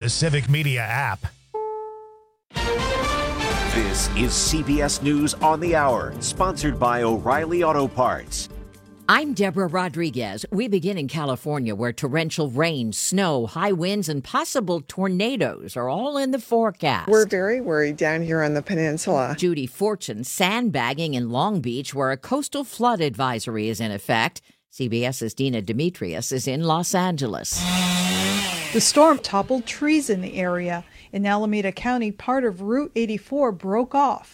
Civic Media app. This is CBS News on the Hour, sponsored by O'Reilly Auto Parts. I'm Deborah Rodriguez. We begin in California, where torrential rain, snow, high winds, and possible tornadoes are all in the forecast. We're very worried down here on the peninsula. Judy Fortune sandbagging in Long Beach, where a coastal flood advisory is in effect. CBS's Dina Demetrius is in Los Angeles. The storm toppled trees in the area. In Alameda County, part of Route 84 broke off.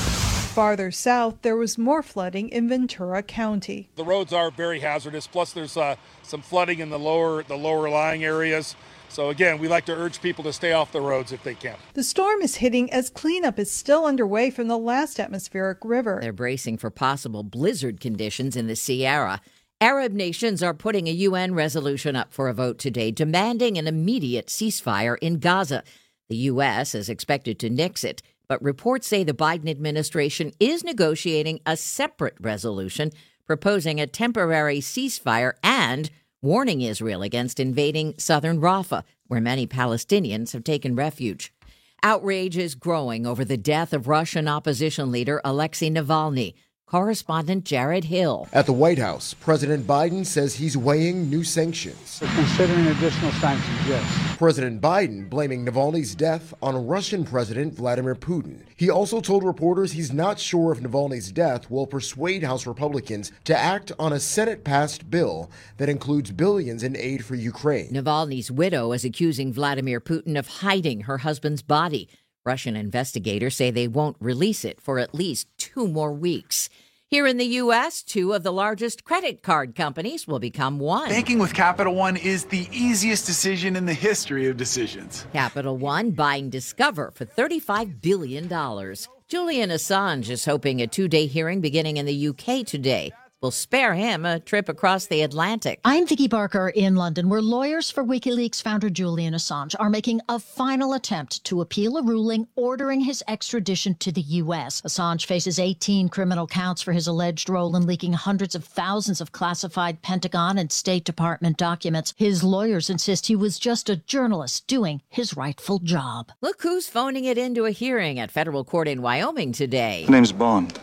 Farther south, there was more flooding in Ventura County. The roads are very hazardous, plus there's some flooding in the lower lying areas. So again, we like to urge people to stay off the roads if they can. The storm is hitting as cleanup is still underway from the last atmospheric river. They're bracing for possible blizzard conditions in the Sierra. Arab nations are putting a UN resolution up for a vote today demanding an immediate ceasefire in Gaza. The U.S. is expected to nix it, but reports say the Biden administration is negotiating a separate resolution proposing a temporary ceasefire and warning Israel against invading southern Rafah, where many Palestinians have taken refuge. Outrage is growing over the death of Russian opposition leader Alexei Navalny. Correspondent Jared Hill. At the White House, President Biden says he's weighing new sanctions. We're considering additional sanctions, yes. President Biden blaming Navalny's death on Russian President Vladimir Putin. He also told reporters he's not sure if Navalny's death will persuade House Republicans to act on a Senate-passed bill that includes billions in aid for Ukraine. Navalny's widow is accusing Vladimir Putin of hiding her husband's body. Russian investigators say they won't release it for at least 2 more weeks. Here in the U.S., 2 of the largest credit card companies will become one. Banking with Capital One is the easiest decision in the history of decisions. Capital One buying Discover for $35 billion. Julian Assange is hoping a 2-day hearing beginning in the U.K. today will spare him a trip across the Atlantic. I'm Vicky Barker in London, where lawyers for WikiLeaks founder Julian Assange are making a final attempt to appeal a ruling ordering his extradition to the U.S. Assange faces 18 criminal counts for his alleged role in leaking hundreds of thousands of classified Pentagon and State Department documents. His lawyers insist he was just a journalist doing his rightful job. Look who's phoning it into a hearing at federal court in Wyoming today. The name's Bond.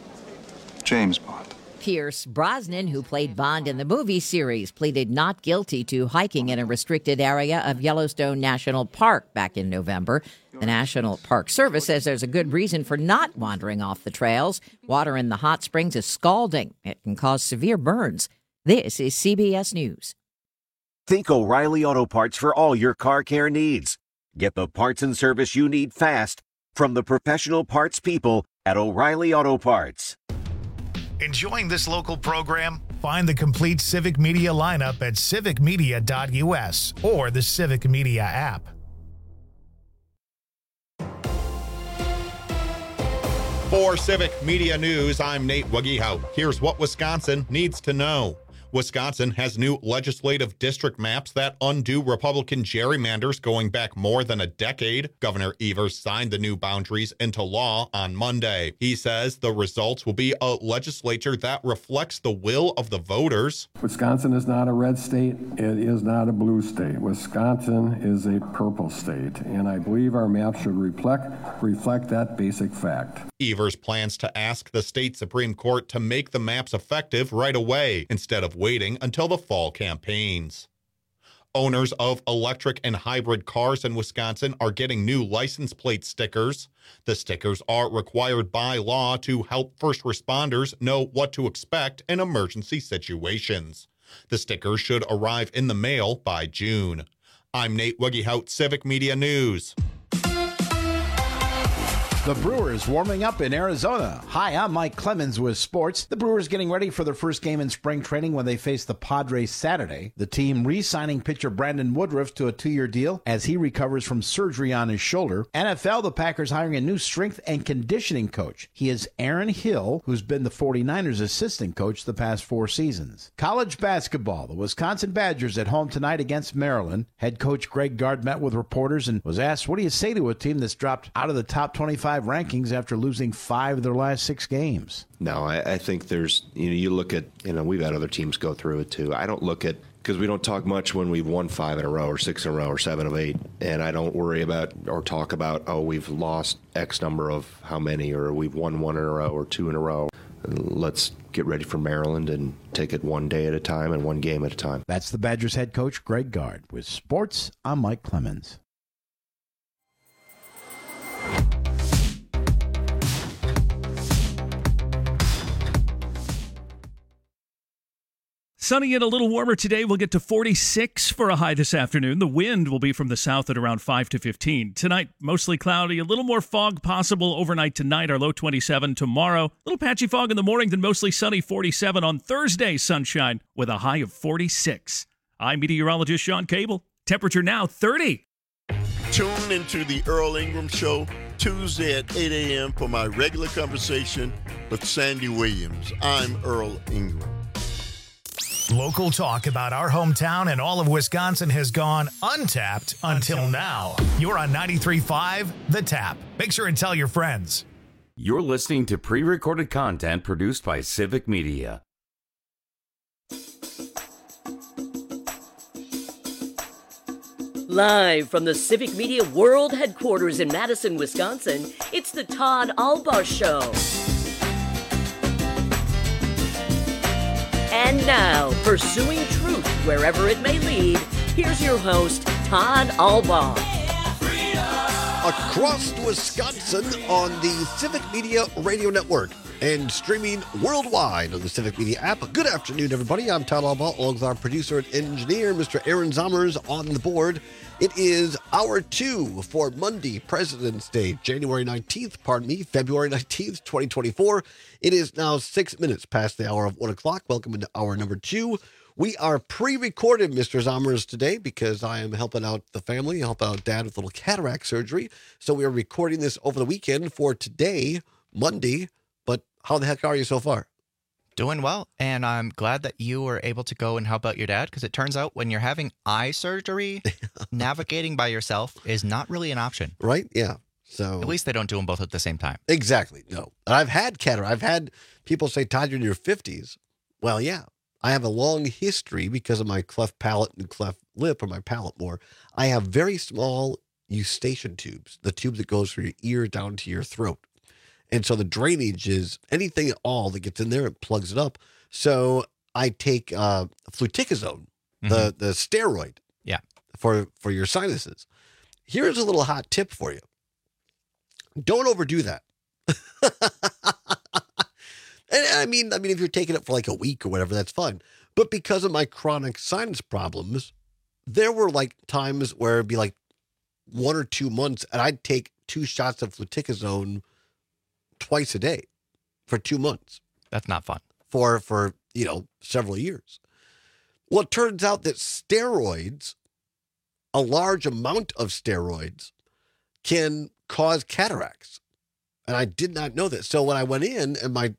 James Bond. Pierce Brosnan, who played Bond in the movie series, pleaded not guilty to hiking in a restricted area of Yellowstone National Park back in November. The National Park Service says there's a good reason for not wandering off the trails. Water in the hot springs is scalding. It can cause severe burns. This is CBS News. Think O'Reilly Auto Parts for all your car care needs. Get the parts and service you need fast from the professional parts people at O'Reilly Auto Parts. Enjoying this local program? Find the complete Civic Media lineup at civicmedia.us or the Civic Media app. For Civic Media News, I'm Nate Wuggehout. Here's what Wisconsin needs to know. Wisconsin has new legislative district maps that undo Republican gerrymanders going back more than a decade. Governor Evers signed the new boundaries into law on Monday. He says the results will be a legislature that reflects the will of the voters. Wisconsin is not a red state. It is not a blue state. Wisconsin is a purple state, and I believe our map should reflect that basic fact. Evers plans to ask the state Supreme Court to make the maps effective right away instead of waiting until the fall campaigns. Owners of electric and hybrid cars in Wisconsin are getting new license plate stickers. The stickers are required by law to help first responders know what to expect in emergency situations. The stickers should arrive in the mail by June. I'm Nate Wuggehout, Civic Media News. The Brewers warming up in Arizona. Hi, I'm Mike Clemens with sports. The Brewers getting ready for their first game in spring training when they face the Padres Saturday. The team re-signing pitcher Brandon Woodruff to a 2-year deal as he recovers from surgery on his shoulder. NFL, the Packers hiring a new strength and conditioning coach. He is Aaron Hill, who's been the 49ers assistant coach the past 4 seasons. College basketball, the Wisconsin Badgers at home tonight against Maryland. Head coach Greg Gard met with reporters and was asked, what do you say to a team that's dropped out of the top 25 rankings after losing 5 of their last 6 games? No, I think there's, you look at, we've had other teams go through it too. I don't look at because we don't talk much when we've won 5 in a row or 6 in a row or 7 of 8. And I don't worry about or talk about, oh, we've lost X number of how many, or we've won 1 in a row or 2 in a row. Let's get ready for Maryland and take it one day at a time and one game at a time. That's the Badgers head coach, Greg Gard. With sports, I'm Mike Clemens. Sunny and a little warmer today. We'll get to 46 for a high this afternoon. The wind will be from the south at around 5 to 15. Tonight, mostly cloudy. A little more fog possible overnight tonight. Our low 27 tomorrow. A little patchy fog in the morning, then mostly sunny 47 on Thursday. Sunshine with a high of 46. I'm meteorologist Sean Cable. Temperature now 30. Tune into the Earl Ingram Show Tuesday at 8 a.m. for my regular conversation with Sandy Williams. I'm Earl Ingram. Local talk about our hometown and all of Wisconsin has gone untapped until now. You're on 93.5 The Tap. Make sure and tell your friends. You're listening to pre-recorded content produced by Civic Media. Live from the Civic Media World Headquarters in Madison, Wisconsin, it's the Todd Albaugh Show. And now, pursuing truth wherever it may lead, here's your host, Todd Albaugh. Across Wisconsin on the Civic Media Radio Network and streaming worldwide on the Civic Media app. Good afternoon, everybody. I'm Todd Albaugh, along with our producer and engineer, Mr. Aaron Zommers, on the board. It is hour 2 for Monday, President's Day, February 19th, 2024. It is now 6 minutes past the hour of 1 o'clock. Welcome into hour number 2. We are pre-recorded, Mr. Zommers, today because I am helping out the family, helping out Dad with a little cataract surgery. So we are recording this over the weekend for today, Monday. But how the heck are you so far? Doing well, and I'm glad that you were able to go and help out your dad, because it turns out when you're having eye surgery, navigating by yourself is not really an option. Right? Yeah. So at least they don't do them both at the same time. Exactly. No. And I've had cataract. I've had people say, Todd, you're in your 50s. Well, yeah. I have a long history because of my cleft palate and cleft lip, or my palate more. I have very small eustachian tubes, the tube that goes from your ear down to your throat. And so the drainage is anything at all that gets in there, it plugs it up. So I take fluticasone, the steroid, for your sinuses. Here's a little hot tip for you. Don't overdo that. And I mean, if you're taking it for like a week or whatever, that's fine. But because of my chronic sinus problems, there were like times where it'd be like 1 or 2 months, and I'd take 2 shots of fluticasone twice a day for 2 months. That's not fun. For several years. Well, it turns out that steroids, a large amount of steroids, can cause cataracts. And I did not know that. So when I went in, and my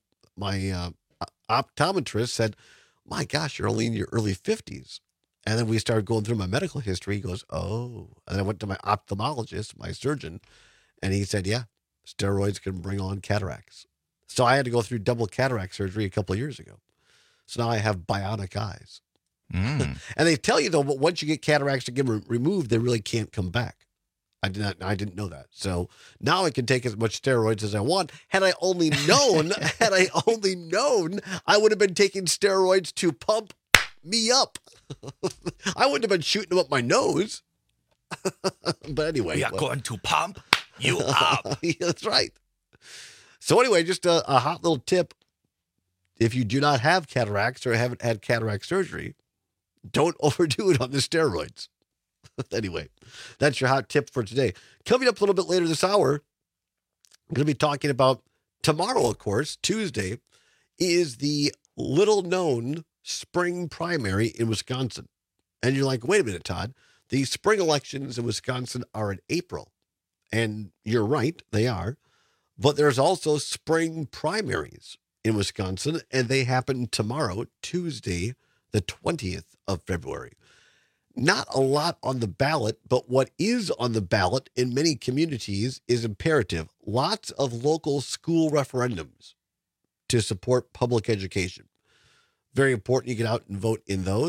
optometrist said, my gosh, you're only in your early 50s. And then we started going through my medical history. He goes, oh. And I went to my ophthalmologist, my surgeon, and he said, yeah, steroids can bring on cataracts. So I had to go through double cataract surgery a couple of years ago. So now I have bionic eyes. And they tell you, though, but once you get cataracts to get removed, they really can't come back. I didn't know that. So now I can take as much steroids as I want. Had I only known, I would have been taking steroids to pump me up. I wouldn't have been shooting them up my nose. But anyway. We are going to pump you up. Yeah, that's right. So anyway, just a hot little tip. If you do not have cataracts or haven't had cataract surgery, don't overdo it on the steroids. Anyway, that's your hot tip for today. Coming up a little bit later this hour, I'm going to be talking about tomorrow, of course, Tuesday, is the little-known spring primary in Wisconsin. And you're like, wait a minute, Todd. The spring elections in Wisconsin are in April. And you're right, they are. But there's also spring primaries in Wisconsin, and they happen tomorrow, Tuesday, the 20th of February. Not a lot on the ballot, but what is on the ballot in many communities is imperative. Lots of local school referendums to support public education. Very important you get out and vote in those.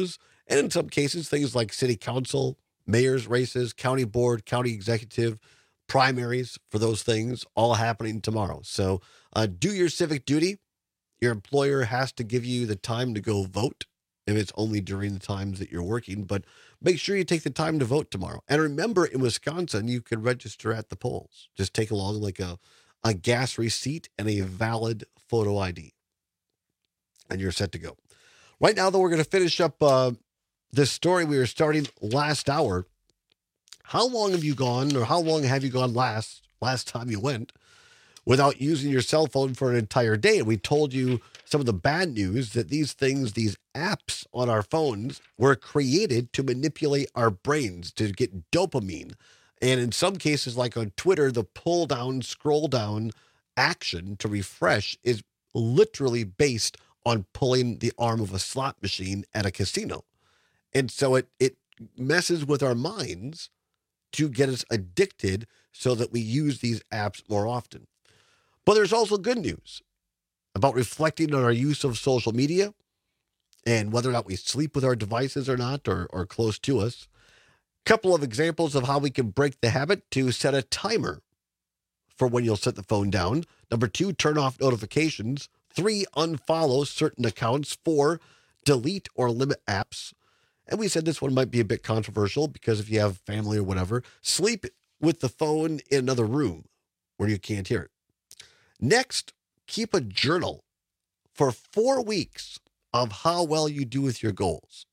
And in some cases, things like city council, mayor's races, county board, county executive, primaries for those things, all happening tomorrow. So do your civic duty. Your employer has to give you the time to go vote if it's only during the times that you're working. But make sure you take the time to vote tomorrow. And remember, in Wisconsin, you can register at the polls. Just take along like a gas receipt and a valid photo ID. And you're set to go. Right now, though, we're going to finish up this story we were starting last hour. How long have you gone, or how long have you gone last time you went without using your cell phone for an entire day? And we told you some of the bad news, that these things, these apps on our phones, were created to manipulate our brains to get dopamine. And in some cases, like on Twitter, the pull down, scroll down action to refresh is literally based on pulling the arm of a slot machine at a casino. And so it messes with our minds to get us addicted so that we use these apps more often. But there's also good news about reflecting on our use of social media and whether or not we sleep with our devices or not, or close to us. Couple of examples of how we can break the habit: to set a timer for when you'll set the phone down. Number 2, turn off notifications. 3, unfollow certain accounts. 4, delete or limit apps. And we said this one might be a bit controversial because if you have family or whatever, sleep with the phone in another room where you can't hear it. Next, keep a journal for 4 weeks of how well you do with your goals.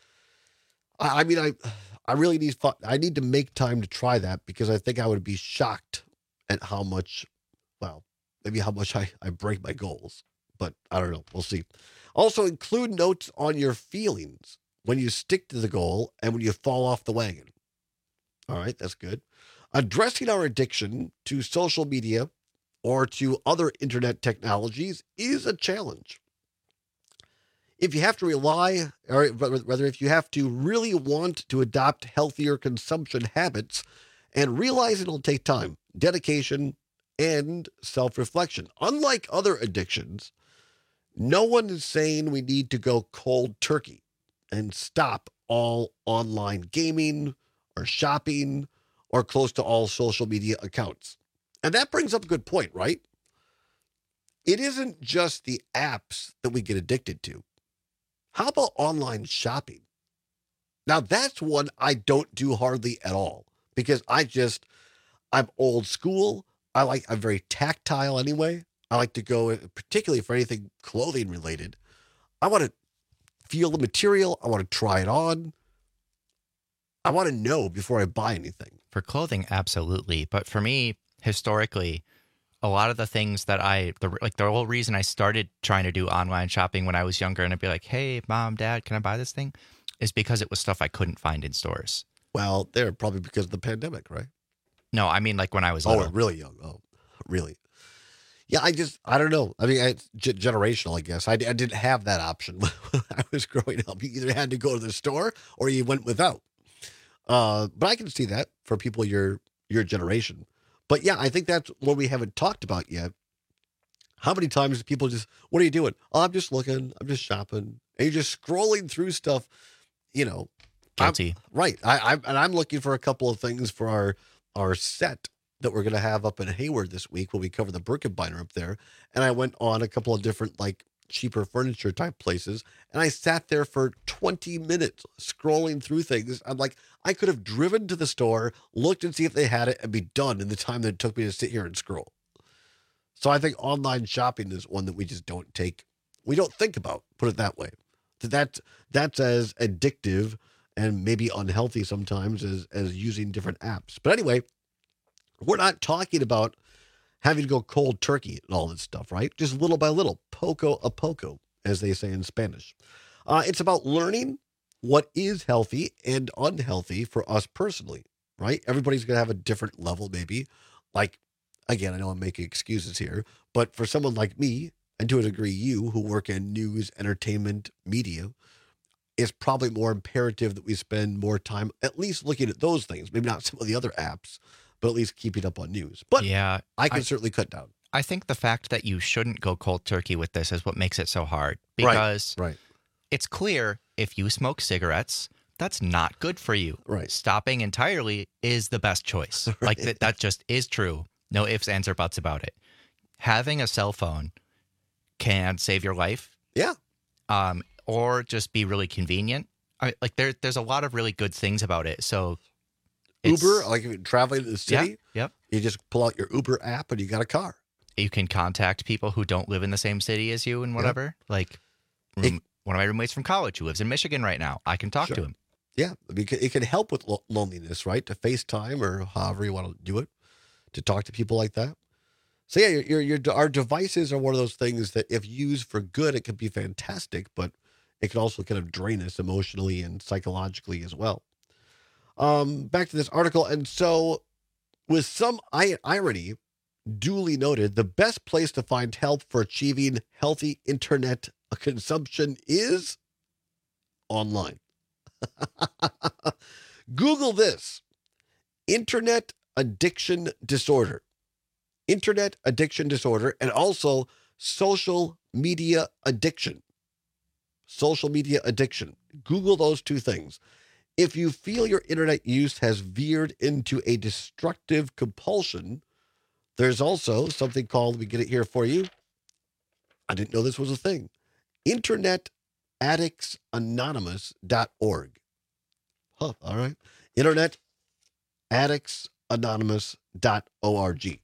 I really need to make time to try that, because I think I would be shocked at how much, maybe how much I break my goals. But I don't know. We'll see. Also, include notes on your feelings when you stick to the goal and when you fall off the wagon. All right, that's good. Addressing our addiction to social media or to other internet technologies is a challenge. If you have to rely, or rather, if you have to really want to adopt healthier consumption habits, and realize it'll take time, dedication, and self-reflection. Unlike other addictions, no one is saying we need to go cold turkey and stop all online gaming or shopping or close to all social media accounts. And that brings up a good point, right? It isn't just the apps that we get addicted to. How about online shopping? Now, that's one I don't do hardly at all, because I'm old school. I'm very tactile anyway. I like to go, particularly for anything clothing related. I want to feel the material. I want to try it on. I want to know before I buy anything. For clothing, absolutely. But for me, historically, a lot of the things that the whole reason I started trying to do online shopping when I was younger, and I'd be like, hey, Mom, Dad, can I buy this thing? Is because it was stuff I couldn't find in stores. Well, they're probably because of the pandemic, right? No, I mean like when I was little. Oh, really young. Oh, really? Yeah, I don't know. I mean, it's generational, I guess. I didn't have that option when I was growing up. You either had to go to the store or you went without. But I can see that for people your generation. But yeah, I think that's what we haven't talked about yet. How many times do people just, what are you doing? Oh, I'm just looking. I'm just shopping. And you're just scrolling through stuff, Guilty. Right. I'm looking for a couple of things for our set that we're going to have up in Hayward this week when we cover the Birkebeiner up there. And I went on a couple of different, cheaper furniture type places. And I sat there for 20 minutes scrolling through things. I'm like, I could have driven to the store, looked and see if they had it, and be done in the time that it took me to sit here and scroll. So I think online shopping is one that we just don't think about, put it that way. That's as addictive and maybe unhealthy sometimes as using different apps. But anyway, we're not talking about having to go cold turkey and all this stuff, right? Just little by little, poco a poco, as they say in Spanish. It's about learning what is healthy and unhealthy for us personally, right? Everybody's going to have a different level, maybe. Again, I know I'm making excuses here, but for someone like me, and to a degree you, who work in news, entertainment, media, it's probably more imperative that we spend more time at least looking at those things, maybe not some of the other apps, but at least keeping up on news. But yeah, I can certainly cut down. I think the fact that you shouldn't go cold turkey with this is what makes it so hard. Because right. it's clear if you smoke cigarettes, that's not good for you. Right. Stopping entirely is the best choice. Right. Like that just is true. No ifs, ands, or buts about it. Having a cell phone can save your life. Yeah. Or just be really convenient. Like there's a lot of really good things about it. So Uber, like if you're traveling to the city, yep. You just pull out your Uber app and you got a car. You can contact people who don't live in the same city as you and whatever. Yep. Like one of my roommates from college who lives in Michigan right now. I can talk to him. Yeah, it can help with loneliness, right? To FaceTime or however you want to do it, to talk to people like that. So yeah, our devices are one of those things that if used for good, it can be fantastic, but it can also kind of drain us emotionally and psychologically as well. Back to this article. And so with some irony, duly noted, the best place to find help for achieving healthy internet consumption is online. Google this: internet addiction disorder. Internet addiction disorder, and also social media addiction. Social media addiction. Google those two things. If you feel your internet use has veered into a destructive compulsion, there's also something called, we get it here for you. I didn't know this was a thing. InternetAddictsAnonymous.org. Huh, all right. InternetAddictsAnonymous.org.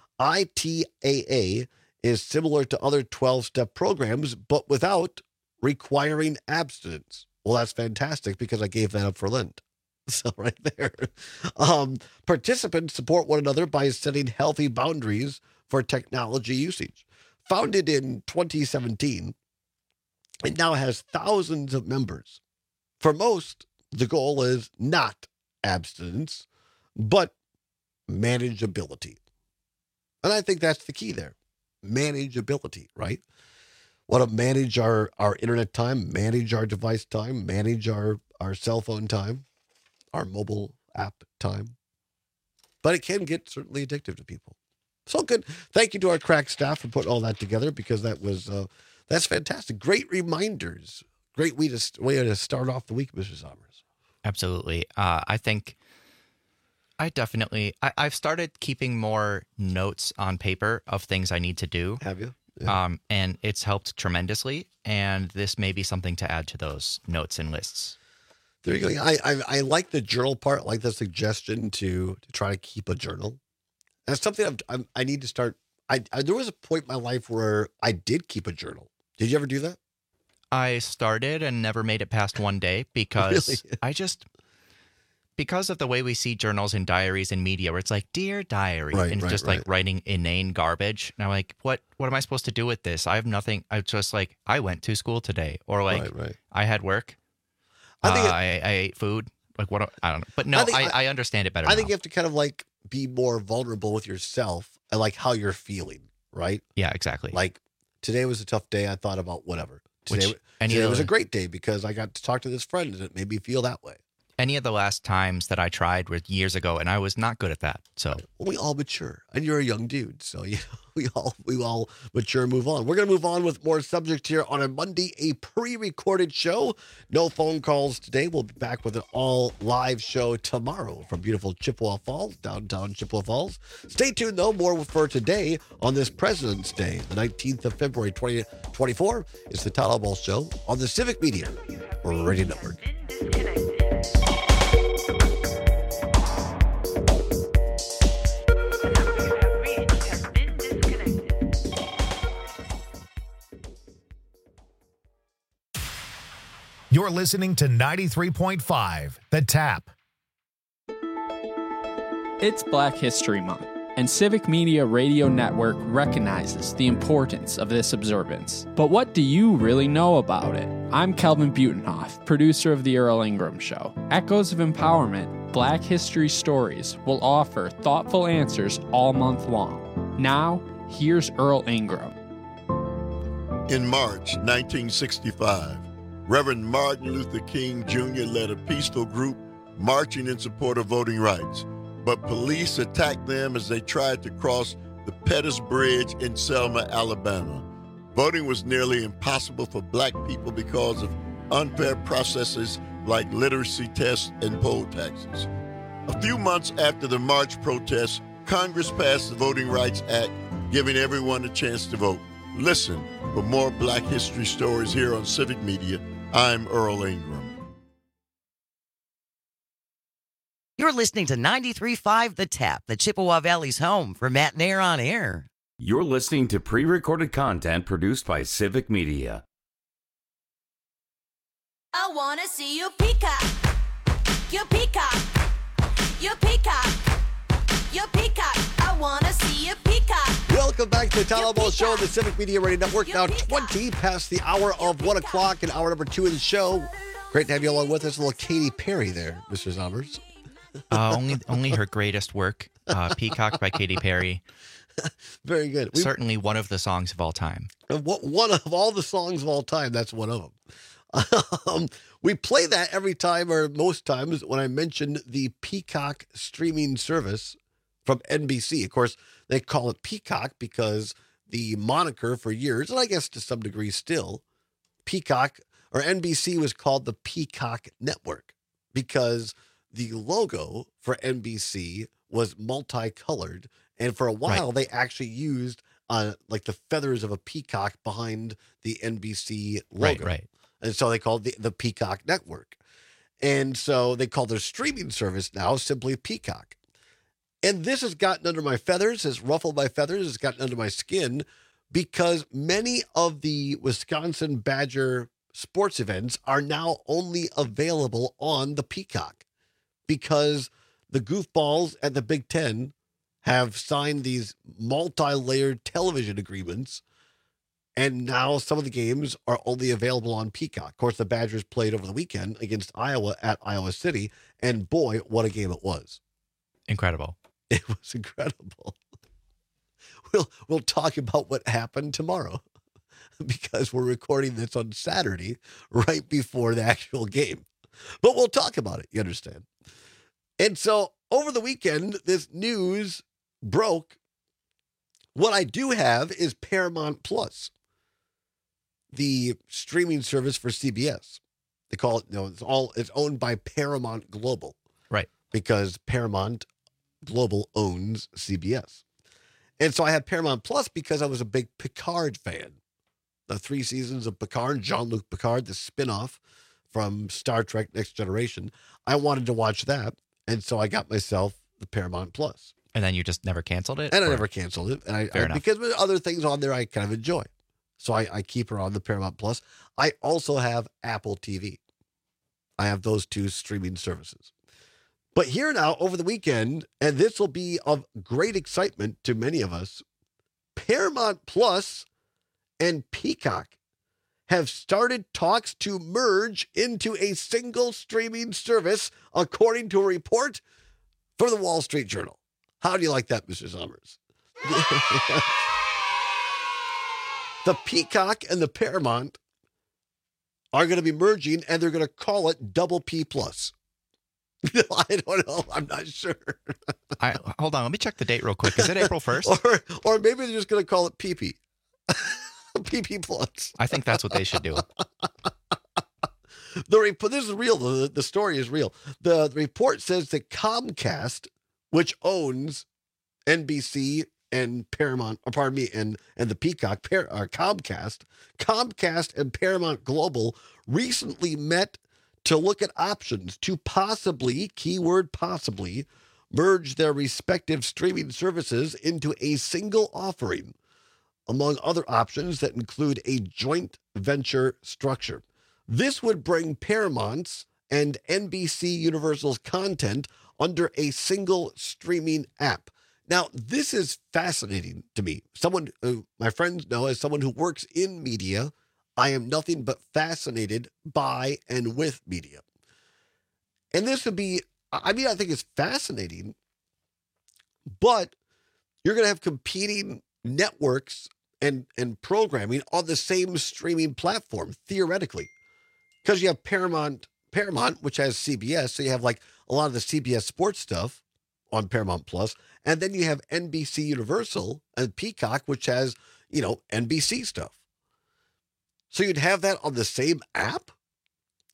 ITAA is similar to other 12-step programs, but without requiring abstinence. Well, that's fantastic because I gave that up for Lent. So right there. Participants support one another by setting healthy boundaries for technology usage. Founded in 2017, it now has thousands of members. For most, the goal is not abstinence, but manageability. And I think that's the key there. Manageability, right? Want to manage our internet time, manage our device time, manage our cell phone time, our mobile app time. But it can get certainly addictive to people. So good. Thank you to our crack staff for putting all that together, because that was that's fantastic. Great reminders. Great way to start off the week, Mr. Sommers. Absolutely. I think I've started keeping more notes on paper of things I need to do. Have you? Yeah. And it's helped tremendously. And this may be something to add to those notes and lists. There you go. I like the journal part. I like the suggestion to try to keep a journal. That's something I need to start. There was a point in my life where I did keep a journal. Did you ever do that? I started and never made it past one day because Really? Because of the way we see journals and diaries in media, where it's like, Dear Diary, and it's just like writing inane garbage. And I'm like, what am I supposed to do with this? I have nothing. I just like, I went to school today, or like, I had work. I ate food. Like, what? I don't know. But no, I understand it better. I think you have to kind of like be more vulnerable with yourself and like how you're feeling, right? Yeah, exactly. Like, today was a tough day. I thought about whatever. Today was a great day because I got to talk to this friend and it made me feel that way. Any of the last times that I tried were years ago, and I was not good at that. So we all mature, and you're a young dude, so we all mature and move on. We're gonna move on with more subject here on a Monday, a pre-recorded show. No phone calls today. We'll be back with an all live show tomorrow from beautiful Chippewa Falls, downtown Chippewa Falls. Stay tuned though. More for today on this President's Day, the 19th of February, 2024. It's the Todd Ball Show on the Civic Media Radio Network. You're listening to 93.5 The Tap. It's Black History Month, and Civic Media Radio Network recognizes the importance of this observance. But what do you really know about it? I'm Kelvin Butenhoff, producer of The Earl Ingram Show. Echoes of Empowerment, Black History Stories will offer thoughtful answers all month long. Now, here's Earl Ingram. In March 1965, Reverend Martin Luther King Jr. led a peaceful group marching in support of voting rights, but police attacked them as they tried to cross the Pettus Bridge in Selma, Alabama. Voting was nearly impossible for black people because of unfair processes like literacy tests and poll taxes. A few months after the March protests, Congress passed the Voting Rights Act, giving everyone a chance to vote. Listen for more Black history stories here on Civic Media. I'm Earl Ingram. You're listening to 93.5 The Tap, the Chippewa Valley's home for Matt Nair on Air. You're listening to pre-recorded content produced by Civic Media. I wanna see you peacock. You peacock. You peacock. You peacock. I wanna see you peacock. Welcome back to the Town Hall Ball Show on the Civic Media Radio Network. Now 20 past the hour of 1 o'clock and hour number 2 of the show. Great to have you along with us. A little Katy Perry there, Mr. Zombers. Only her greatest work, Peacock by Katy Perry. Very good. Certainly one of the songs of all time. One of all the songs of all time, that's one of them. We play that every time or most times when I mention the Peacock streaming service from NBC. Of course, they call it Peacock because the moniker for years, and I guess to some degree still, Peacock or NBC was called the Peacock Network because the logo for NBC was multicolored. And for a while, they actually used like the feathers of a peacock behind the NBC logo. Right. And so they called the Peacock Network. And so they call their streaming service now simply Peacock. And this has gotten under my feathers, has ruffled my feathers, has gotten under my skin because many of the Wisconsin Badger sports events are now only available on the Peacock because the goofballs at the Big Ten have signed these multi-layered television agreements, and now some of the games are only available on Peacock. Of course, the Badgers played over the weekend against Iowa at Iowa City, and boy, what a game it was. Incredible. It was incredible. We'll talk about what happened tomorrow because we're recording this on Saturday right before the actual game. But we'll talk about it, you understand? And so over the weekend, this news broke. What I do have is Paramount Plus, the streaming service for CBS. They call it, it's owned by Paramount Global. Right. Because Paramount Global owns CBS. And so I had Paramount Plus because I was a big Picard fan. The 3 seasons of Picard, Jean-Luc Picard, the spinoff from Star Trek Next Generation. I wanted to watch that. And so I got myself the Paramount Plus. And then you just never canceled it? And I never canceled it. And I because there's other things on there I kind of enjoy. So I keep her on the Paramount Plus. I also have Apple TV. I have those 2 streaming services. But here now, over the weekend, and this will be of great excitement to many of us, Paramount Plus and Peacock have started talks to merge into a single streaming service, according to a report from the Wall Street Journal. How do you like that, Mr. Summers? The Peacock and the Paramount are going to be merging, and they're going to call it Double P Plus. I don't know. I'm not sure. Hold on. Let me check the date real quick. Is it April 1st? Or maybe they're just going to call it PP. PP Plus. I think that's what they should do. This is real. The story is real. The report says that Comcast, which owns NBC and Paramount, and the Peacock, Comcast and Paramount Global recently met to look at options to possibly, keyword possibly, merge their respective streaming services into a single offering, among other options that include a joint venture structure. This would bring Paramount's and NBC Universal's content under a single streaming app. Now, this is fascinating to me. Someone who my friends know as someone who works in media, I am nothing but fascinated by and with media. And this would be, I think it's fascinating, but you're going to have competing networks and programming on the same streaming platform, theoretically. Because you have Paramount, which has CBS, so you have like a lot of the CBS sports stuff on Paramount Plus, and then you have NBC Universal and Peacock, which has, NBC stuff. So you'd have that on the same app?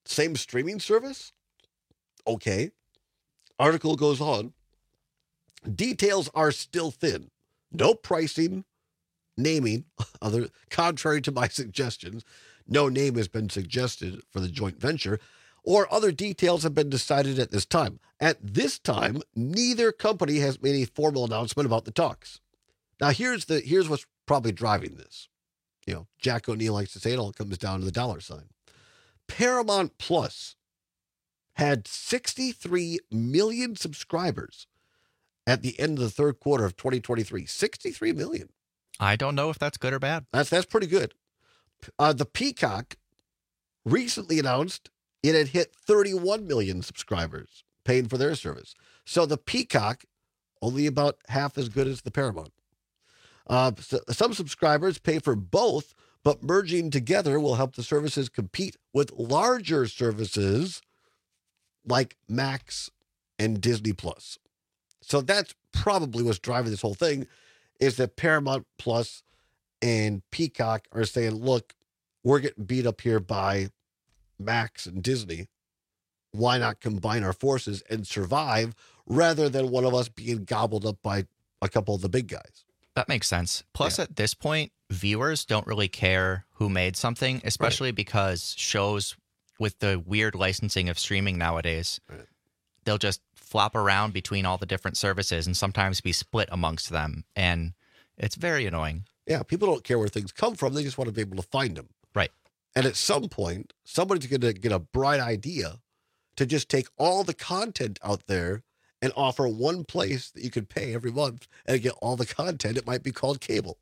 Same streaming service? Okay. Article goes on. Details are still thin. No pricing, naming, contrary to my suggestions. No name has been suggested for the joint venture, or other details have been decided at this time. At this time, neither company has made a formal announcement about the talks. Now, here's what's probably driving this. Jack O'Neill likes to say it all comes down to the dollar sign. Paramount Plus had 63 million subscribers at the end of the third quarter of 2023. 63 million. I don't know if that's good or bad. That's pretty good. The Peacock recently announced it had hit 31 million subscribers paying for their service. So the Peacock, only about half as good as the Paramount. Some subscribers pay for both, but merging together will help the services compete with larger services like Max and Disney Plus. So that's probably what's driving this whole thing, is that Paramount Plus and Peacock are saying, look, we're getting beat up here by Max and Disney. Why not combine our forces and survive rather than one of us being gobbled up by a couple of the big guys? That makes sense. Plus, at this point, viewers don't really care who made something, especially because shows with the weird licensing of streaming nowadays, they'll just flop around between all the different services and sometimes be split amongst them. And it's very annoying. Yeah, people don't care where things come from. They just want to be able to find them. Right. And at some point, somebody's going to get a bright idea to just take all the content out there and offer one place that you could pay every month and get all the content. It might be called cable.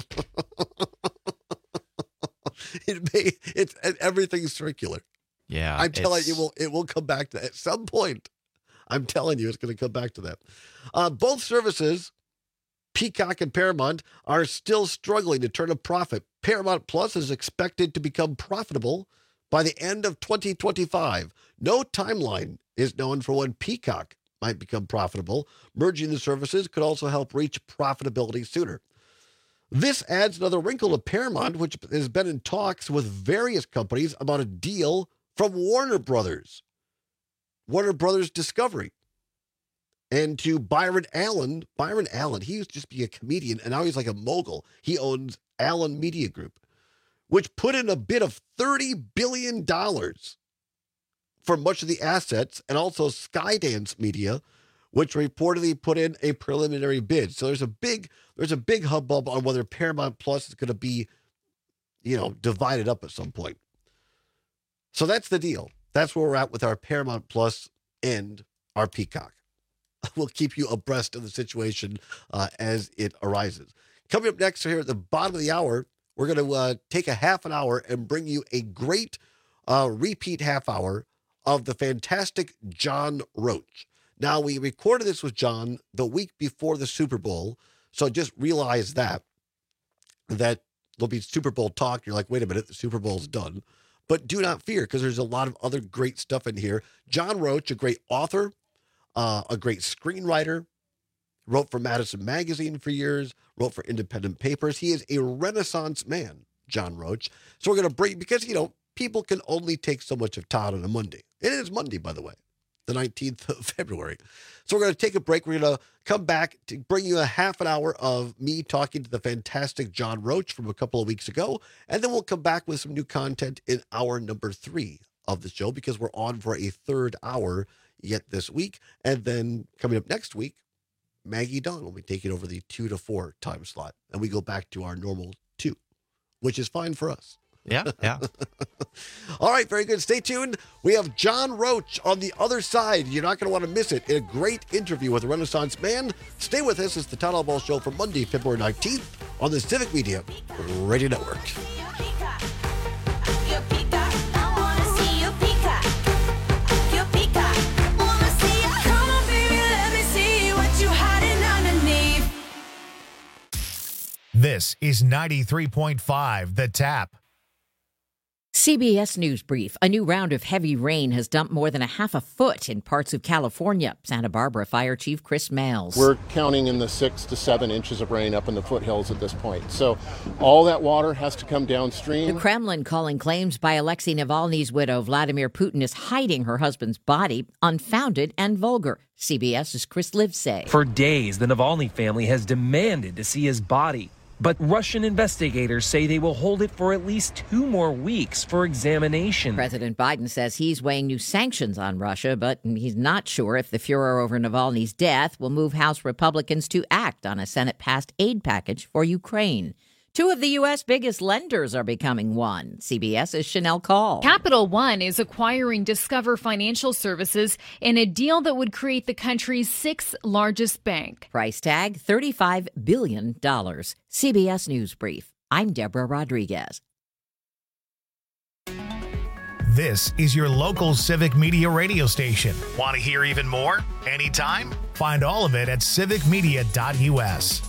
Everything's circular. Yeah. I'm telling you, it will come back to that at some point. I'm telling you, it's going to come back to that. Both services, Peacock and Paramount, are still struggling to turn a profit. Paramount Plus is expected to become profitable by the end of 2025. No timeline is known for when Peacock might become profitable. Merging the services could also help reach profitability sooner. This adds another wrinkle to Paramount, which has been in talks with various companies about a deal from Warner Brothers Discovery. And to Byron Allen, he used to just be a comedian, and now he's like a mogul. He owns Allen Media Group, which put in a bid of $30 billion for much of the assets, and also Skydance Media, which reportedly put in a preliminary bid. So there's a big hubbub on whether Paramount Plus is going to be, divided up at some point. So that's the deal. That's where we're at with our Paramount Plus and our Peacock. We'll keep you abreast of the situation as it arises. Coming up next here at the bottom of the hour, we're going to take a half an hour and bring you a great repeat half hour of the fantastic John Roach. Now, we recorded this with John the week before the Super Bowl, so just realize that there'll be Super Bowl talk. You're like, wait a minute, the Super Bowl's done. But do not fear, because there's a lot of other great stuff in here. John Roach, a great author, a great screenwriter, wrote for Madison Magazine for years, wrote for independent papers. He is a Renaissance man, John Roach. So we're going to bring, because, people can only take so much of Todd on a Monday. It is Monday, by the way, the 19th of February. So we're going to take a break. We're going to come back to bring you a half an hour of me talking to the fantastic John Roach from a couple of weeks ago. And then we'll come back with some new content in hour number 3 of the show, because we're on for a third hour yet this week. And then coming up next week, Maggie Dawn will be taking over the 2 to 4 time slot. And we go back to our normal 2, which is fine for us. Yeah. All right, very good. Stay tuned. We have John Roach on the other side. You're not going to want to miss it. A great interview with a Renaissance man. Stay with us. It's the Todd Ball Show for Monday, February 19th on the Civic Media Radio Network. This is 93.5 The Tap. CBS News Brief. A new round of heavy rain has dumped more than a half a foot in parts of California. Santa Barbara Fire Chief Chris Males. We're counting in the 6 to 7 inches of rain up in the foothills at this point. So all that water has to come downstream. The Kremlin calling claims by Alexei Navalny's widow, Vladimir Putin, is hiding her husband's body unfounded and vulgar. CBS's Chris Livesay. For days, the Navalny family has demanded to see his body. But Russian investigators say they will hold it for at least 2 more weeks for examination. President Biden says he's weighing new sanctions on Russia, but he's not sure if the furor over Navalny's death will move House Republicans to act on a Senate-passed aid package for Ukraine. 2 of the U.S. biggest lenders are becoming one. CBS's Chanel Call. Capital One is acquiring Discover Financial Services in a deal that would create the country's 6th largest bank. Price tag $35 billion. CBS News Brief. I'm Deborah Rodriguez. This is your local Civic Media radio station. Want to hear even more? Anytime? Find all of it at civicmedia.us.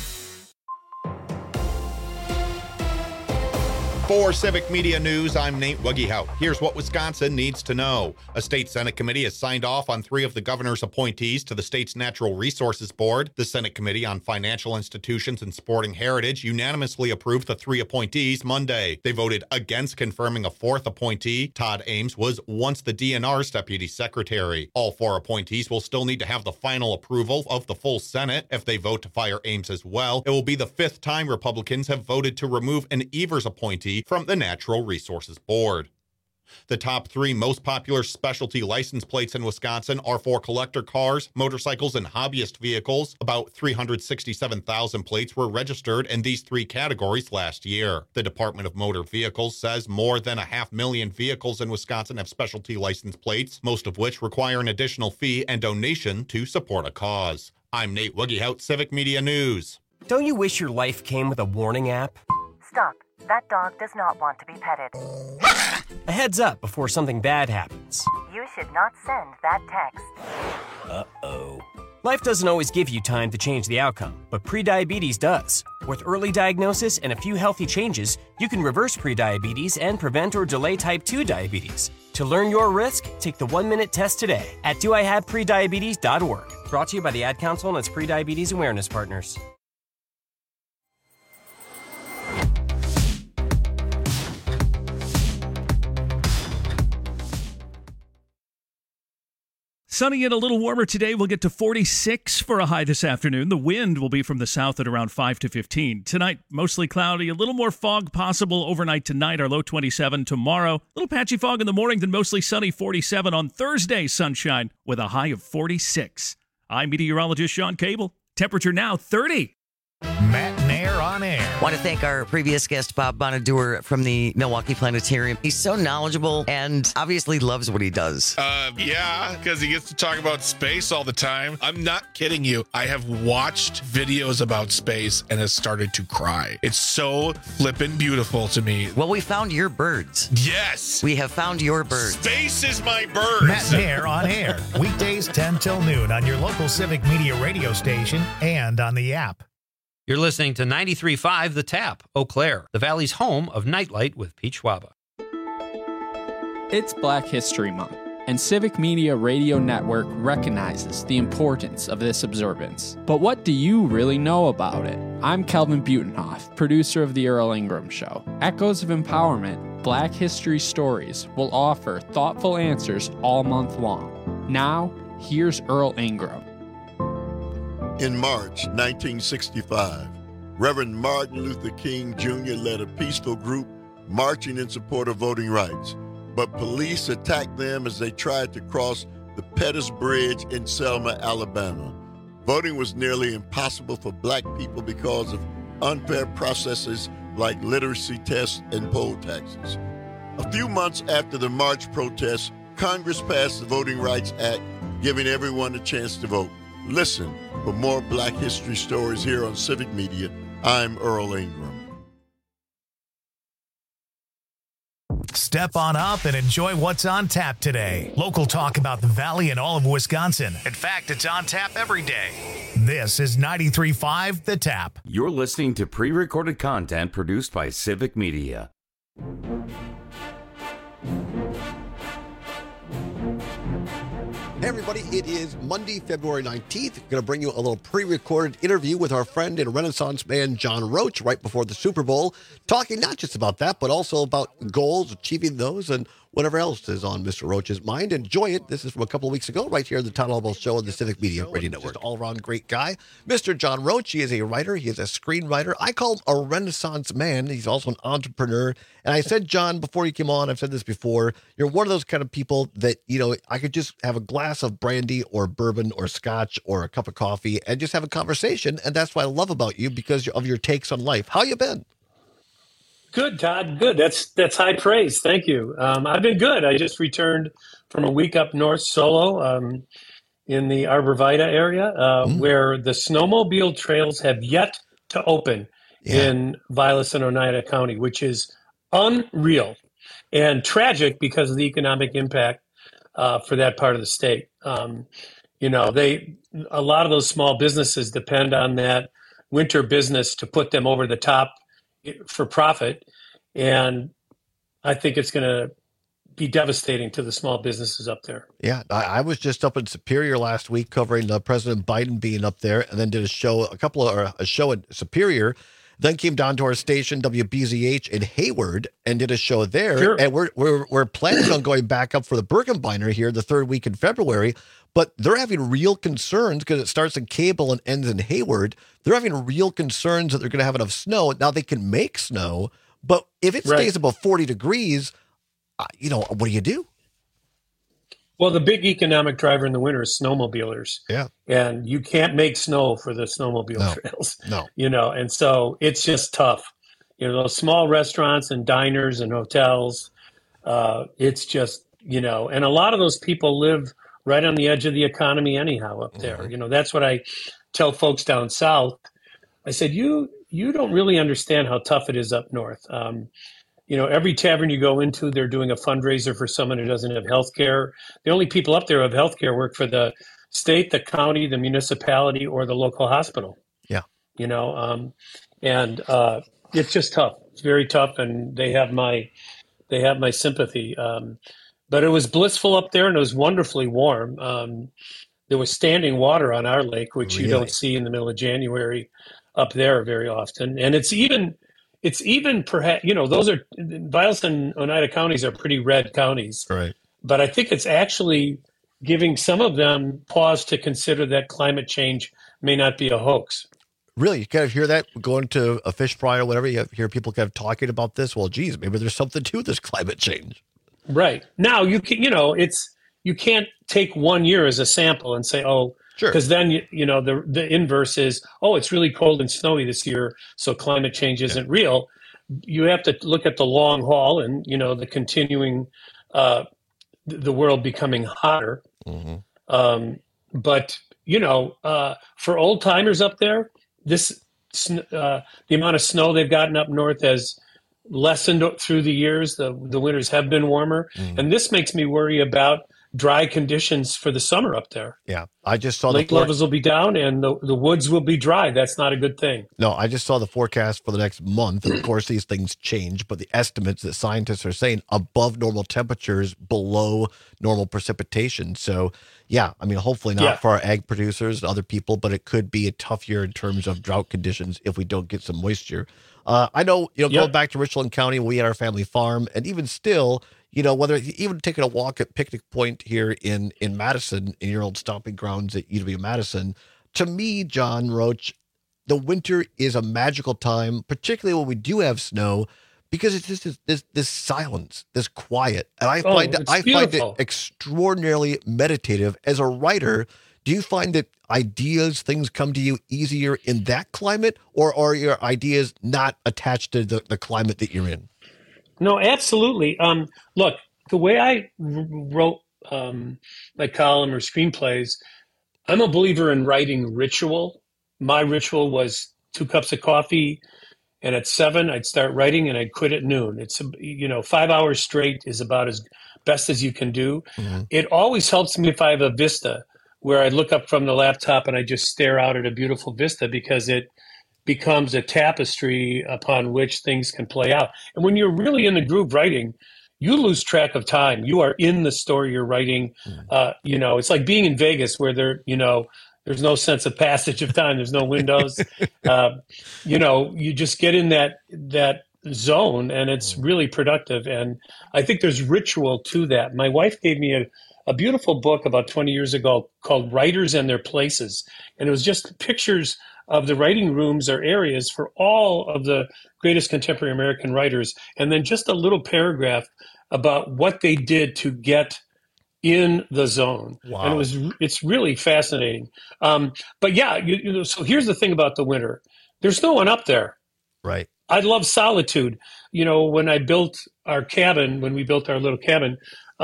For Civic Media News, I'm Nate Wuggehout. Here's what Wisconsin needs to know. A state Senate committee has signed off on 3 of the governor's appointees to the state's Natural Resources Board. The Senate Committee on Financial Institutions and Sporting Heritage unanimously approved the 3 appointees Monday. They voted against confirming a 4th appointee. Todd Ames was once the DNR's deputy secretary. All 4 appointees will still need to have the final approval of the full Senate. If they vote to fire Ames as well, it will be the 5th time Republicans have voted to remove an Evers appointee from the Natural Resources Board. The top 3 most popular specialty license plates in Wisconsin are for collector cars, motorcycles, and hobbyist vehicles. About 367,000 plates were registered in these 3 categories last year. The Department of Motor Vehicles says more than 500,000 vehicles in Wisconsin have specialty license plates, most of which require an additional fee and donation to support a cause. I'm Nate Wuggehout, Civic Media News. Don't you wish your life came with a warning app? Stop. That dog does not want to be petted. A heads up before something bad happens. You should not send that text. Uh-oh. Life doesn't always give you time to change the outcome, but prediabetes does. With early diagnosis and a few healthy changes, you can reverse prediabetes and prevent or delay type 2 diabetes. To learn your risk, take the 1-minute test today at doihaveprediabetes.org. Brought to you by the Ad Council and its prediabetes awareness partners. Sunny and a little warmer today. We'll get to 46 for a high this afternoon. The wind will be from the south at around 5 to 15. Tonight, mostly cloudy. A little more fog possible overnight tonight. Our low 27 tomorrow. A little patchy fog in the morning, then mostly sunny 47 on Thursday. Sunshine with a high of 46. I'm meteorologist Sean Cable. Temperature now 30. Matt Nair on air. Want to thank our previous guest, Bob Bonadur from the Milwaukee Planetarium. He's so knowledgeable and obviously loves what he does. Yeah, because he gets to talk about space all the time. I'm not kidding you. I have watched videos about space and has started to cry. It's so flippin' beautiful to me. Well, we found your birds. Yes. We have found your birds. Space is my birds. Matt Nair on air. Weekdays 10 till noon on your local Civic Media radio station and on the app. You're listening to 93.5 The Tap, Eau Claire, the Valley's home of Nightlight with Pete Schwaba. It's Black History Month, and Civic Media Radio Network recognizes the importance of this observance. But what do you really know about it? I'm Kelvin Butenhoff, producer of The Earl Ingram Show. Echoes of Empowerment, Black History Stories will offer thoughtful answers all month long. Now, here's Earl Ingram. In March 1965, Reverend Martin Luther King Jr. led a peaceful group marching in support of voting rights, but police attacked them as they tried to cross the Pettus Bridge in Selma, Alabama. Voting was nearly impossible for black people because of unfair processes like literacy tests and poll taxes. A few months after the march protests, Congress passed the Voting Rights Act, giving everyone a chance to vote. Listen for more Black History stories here on Civic Media. I'm Earl Ingram. Step on up and enjoy what's on tap today. Local talk about the Valley and all of Wisconsin. In fact, it's on tap every day. This is 93.5 The Tap. You're listening to pre-recorded content produced by Civic Media. everybody. It is Monday, February 19th. Going to bring you a little pre-recorded interview with our friend and Renaissance man, John Roach, right before the Super Bowl, talking not just about that, but also about goals, achieving those, and whatever else is on Mr. Roach's mind. Enjoy it. This is from a couple of weeks ago, right here at the Town Hall Bell Show on the Civic Media Radio Network. Just all-around great guy. Mr. John Roach, he is a writer. He is a screenwriter. I call him a Renaissance man. He's also an entrepreneur. And I said, John, before you came on, I've said this before, you're one of those kind of people that, you know, I could just have a glass of brandy or bourbon or scotch or a cup of coffee and just have a conversation. And that's what I love about you, because of your takes on life. How you been? Good, Todd. Good. That's high praise. Thank you. I've been good. I just returned from a week up north solo in the Arbor Vitae area, where the snowmobile trails have yet to open in Vilas and Oneida County, which is unreal and tragic because of the economic impact for that part of the state. You know, a lot of those small businesses depend on that winter business to put them over the top for profit, and I think it's going to be devastating to the small businesses up there. Yeah, I was just up in Superior last week covering President Biden being up there, and then did a show at Superior, then came down to our station WBZH in Hayward and did a show there. Sure. And we're planning on going back up for the Birkebeiner here the third week in February. But they're having real concerns because it starts in Cable and ends in Hayward. They're having real concerns that they're going to have enough snow. Now, they can make snow, but if it stays above 40 degrees, you know, what do you do? Well, the big economic driver in the winter is snowmobilers. Yeah. And you can't make snow for the snowmobile trails. No. You know, and so it's just tough. You know, those small restaurants and diners and hotels, it's just, you know, and a lot of those people live right on the edge of the economy anyhow up there. Mm-hmm. You know, that's what I tell folks down south. I said, you don't really understand how tough it is up north. You know, every tavern you go into, they're doing a fundraiser for someone who doesn't have health care. The only people up there who have health care work for the state, the county, the municipality, or the local hospital. Yeah. You know, and it's just tough. It's very tough, and they have my sympathy. But it was blissful up there, and it was wonderfully warm. There was standing water on our lake, which you don't see in the middle of January up there very often. And it's even perhaps, you know, those are, Vilas and Oneida counties are pretty red counties. Right. But I think it's actually giving some of them pause to consider that climate change may not be a hoax. Really, you kind of hear that going to a fish fry or whatever. You hear people kind of talking about this. Well, geez, maybe there's something to this climate change. Right. Now, you can't take 1 year as a sample and say, oh, sure, because then, you know, the inverse is, oh, it's really cold and snowy this year, so climate change isn't real. You have to look at the long haul and, you know, the continuing, the world becoming hotter. Mm-hmm. But, you know, for old timers up there, the amount of snow they've gotten up north has lessened through the years. The winters have been warmer. Mm. And this makes me worry about dry conditions for the summer up there. Yeah. I just saw lake levels will be down and the woods will be dry. That's not a good thing. No, I just saw the forecast for the next month. And of course, these things change, but the estimates that scientists are saying above normal temperatures, below normal precipitation. So yeah, I mean, hopefully not for our ag producers and other people, but it could be a tough year in terms of drought conditions if we don't get some moisture. I know, you know, going back to Richland County, we had our family farm, and even still, you know, whether even taking a walk at Picnic Point here in Madison, in your old stomping grounds at UW-Madison, to me, John Roach, the winter is a magical time, particularly when we do have snow, because it's just this silence, this quiet, and I find it extraordinarily meditative. As a writer, do you find that ideas, things come to you easier in that climate, or are your ideas not attached to the climate that you're in? No, absolutely. Look, the way I wrote my column or screenplays, I'm a believer in writing ritual. My ritual was 2 cups of coffee, and at 7 I'd start writing, and I'd quit at noon. It's 5 hours straight is about as best as you can do. Mm-hmm. It always helps me if I have a vista where I look up from the laptop and I just stare out at a beautiful vista, because it becomes a tapestry upon which things can play out. And when you're really in the groove writing, you lose track of time. You are in the story you're writing. It's like being in Vegas where there's no sense of passage of time. There's no windows. You just get in that zone, and it's really productive. And I think there's ritual to that. My wife gave me a beautiful book about 20 years ago called Writers and Their Places. And it was just pictures of the writing rooms or areas for all of the greatest contemporary American writers. And then just a little paragraph about what they did to get in the zone. Wow. And it's really fascinating. But yeah, so here's the thing about the winter. There's no one up there. Right. I love solitude. When I built our cabin, when we built our little cabin,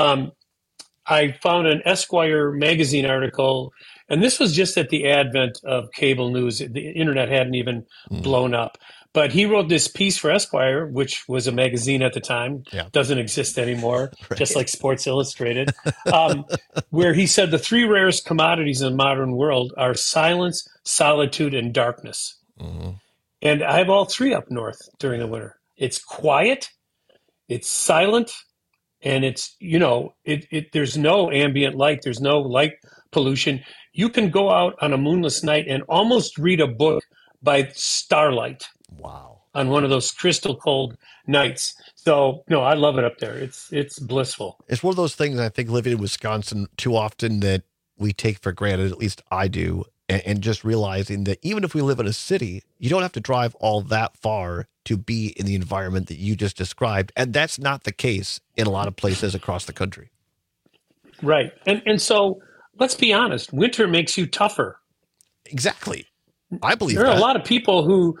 I found an Esquire magazine article, and this was just at the advent of cable news. The internet hadn't even blown up. But he wrote this piece for Esquire, which was a magazine at the time, doesn't exist anymore, just like Sports Illustrated, where he said the three rarest commodities in the modern world are silence, solitude, and darkness. Mm-hmm. And I have all three up north during the winter. It's quiet, it's silent, and it's, there's no ambient light. There's no light pollution. You can go out on a moonless night and almost read a book by starlight. Wow. On one of those crystal cold nights. So, no, I love it up there. It's blissful. It's one of those things, I think, living in Wisconsin too often that we take for granted, at least I do, and just realizing that even if we live in a city, you don't have to drive all that far to be in the environment that you just described. And that's not the case in a lot of places across the country. Right. And so let's be honest, winter makes you tougher. Exactly. I believe there are that. a lot of people who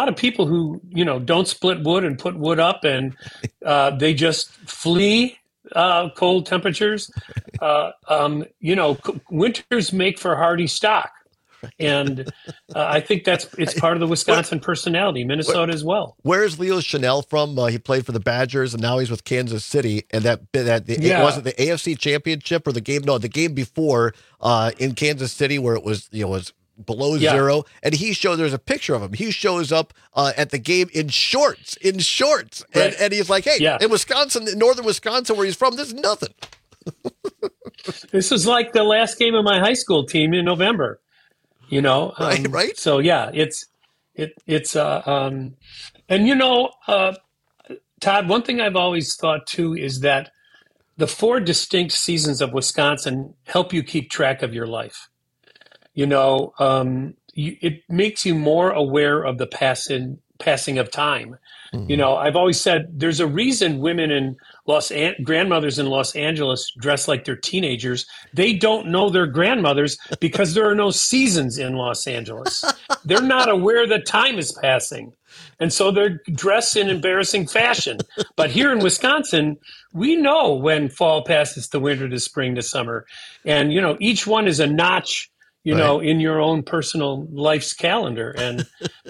don't split wood and put wood up, and they just flee cold temperatures. Winters make for hardy stock. And I think it's part of the Wisconsin personality, Minnesota as well. Where's Leo Chanel from? He played for the Badgers, and now he's with Kansas City. And was it the AFC Championship or the game? No, the game before in Kansas City where it was below zero. And there's a picture of him. He shows up at the game in shorts. Right. And he's like, hey, in Wisconsin, northern Wisconsin, where he's from, this is nothing. This is like the last game of my high school team in November. Right. So yeah, Todd, one thing I've always thought too is that the 4 distinct seasons of Wisconsin help you keep track of your life. It makes you more aware of the passing of time. Mm-hmm. I've always said there's a reason women in grandmothers in Los Angeles dress like they're teenagers. They don't know their grandmothers because there are no seasons in Los Angeles. They're not aware that time is passing. And so they're dressed in embarrassing fashion. But here in Wisconsin, we know when fall passes to winter to spring to summer. And, each one is a notch in your own personal life's calendar. And,